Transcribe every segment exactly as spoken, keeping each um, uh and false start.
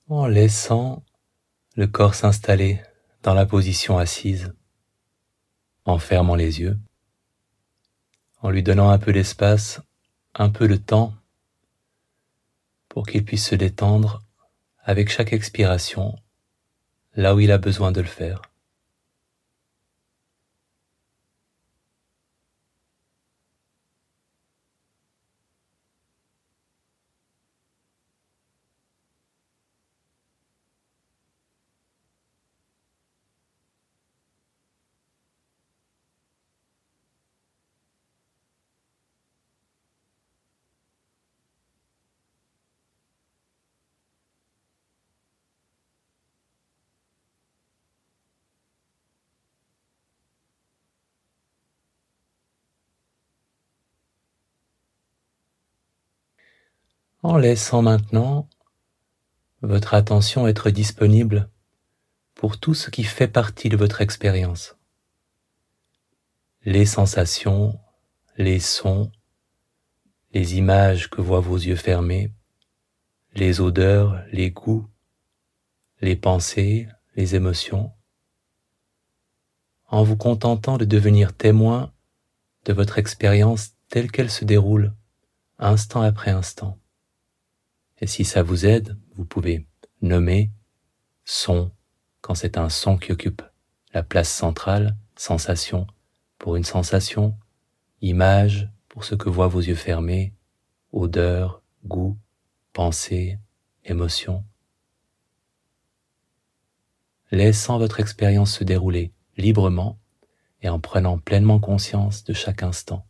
en laissant le corps s'installer dans la position assise, en fermant les yeux, en lui donnant un peu d'espace, un peu de temps pour qu'il puisse se détendre avec chaque expiration, là où il a besoin de le faire. En laissant maintenant votre attention être disponible pour tout ce qui fait partie de votre expérience. Les sensations, les sons, les images que voient vos yeux fermés, les odeurs, les goûts, les pensées, les émotions, en vous contentant de devenir témoin de votre expérience telle qu'elle se déroule, instant après instant. Et si ça vous aide, vous pouvez nommer son, quand c'est un son qui occupe la place centrale, sensation pour une sensation, image pour ce que voient vos yeux fermés, odeur, goût, pensée, émotion. Laissant votre expérience se dérouler librement et en prenant pleinement conscience de chaque instant.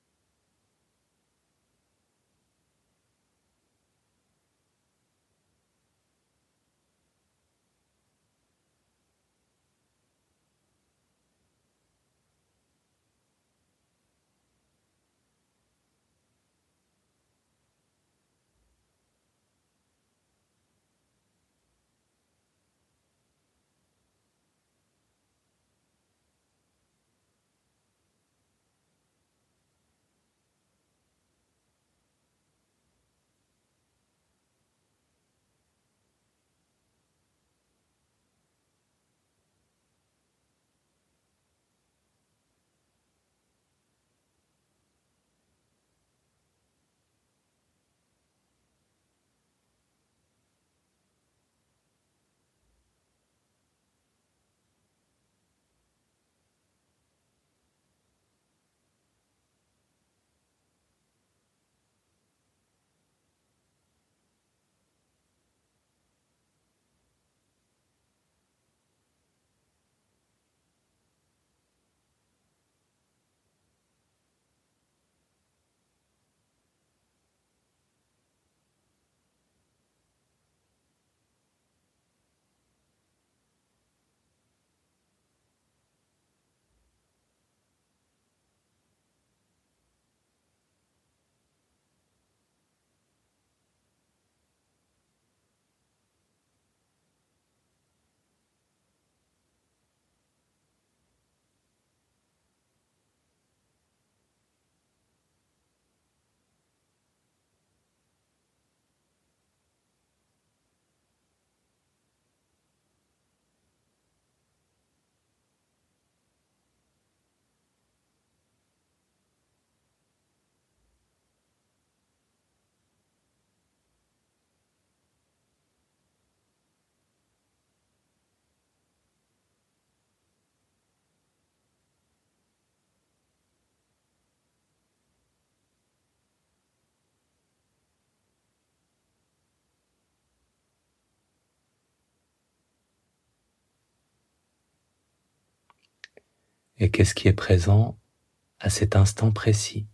Et qu'est-ce qui est présent à cet instant précis?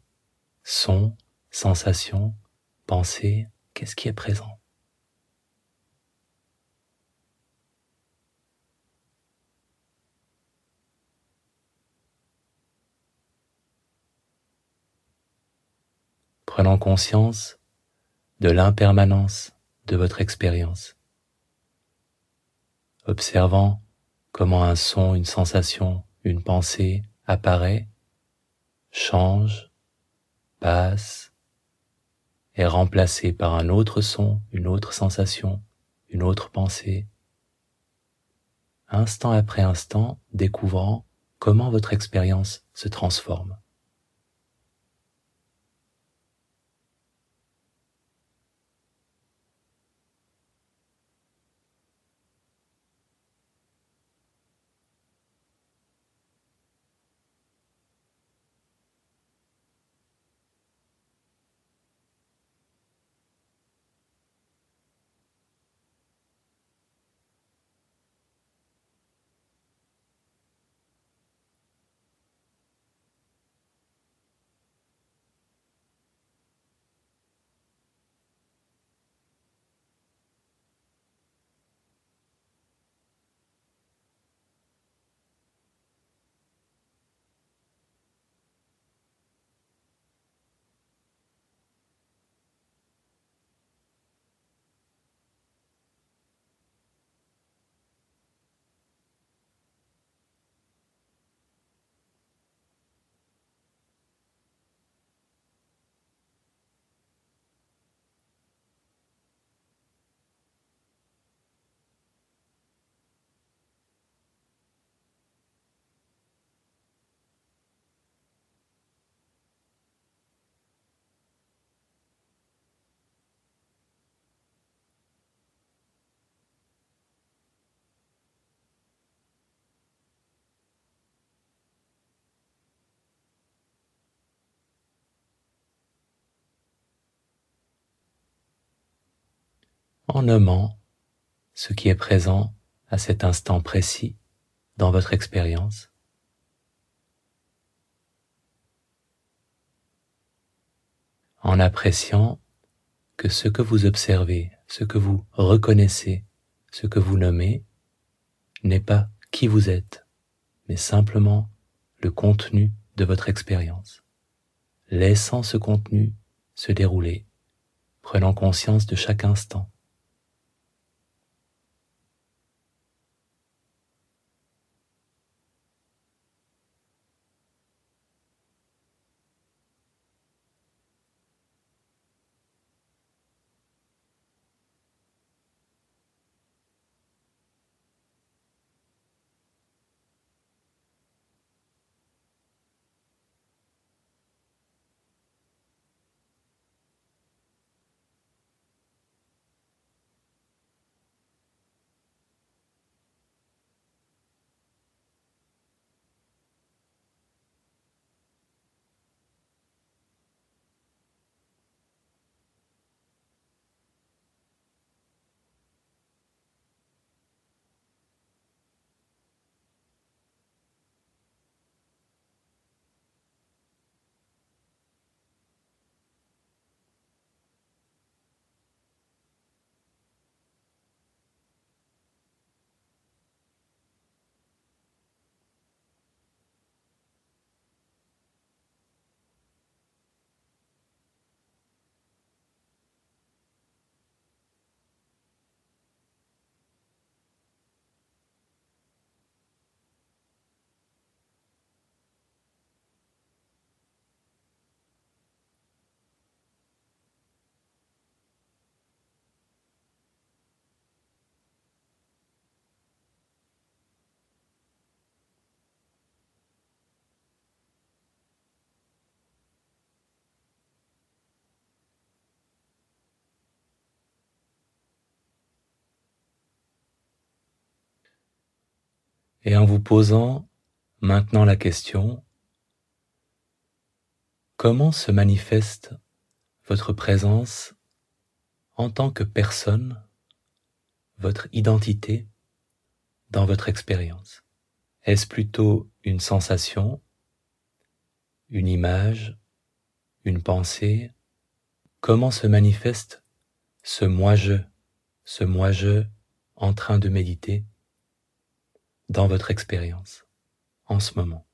Son, sensation, pensée, qu'est-ce qui est présent? Prenant conscience de l'impermanence de votre expérience. Observant comment un son, une sensation, une pensée apparaît, change, passe, est remplacé par un autre son, une autre sensation, une autre pensée, instant après instant, découvrant comment votre expérience se transforme. En nommant ce qui est présent à cet instant précis dans votre expérience, en appréciant que ce que vous observez, ce que vous reconnaissez, ce que vous nommez, n'est pas qui vous êtes, mais simplement le contenu de votre expérience. Laissant ce contenu se dérouler, prenant conscience de chaque instant. Et en vous posant maintenant la question, comment se manifeste votre présence en tant que personne, votre identité dans votre expérience? Est-ce plutôt une sensation, une image, une pensée? Comment se manifeste ce moi-je, ce moi-je en train de méditer dans votre expérience en ce moment?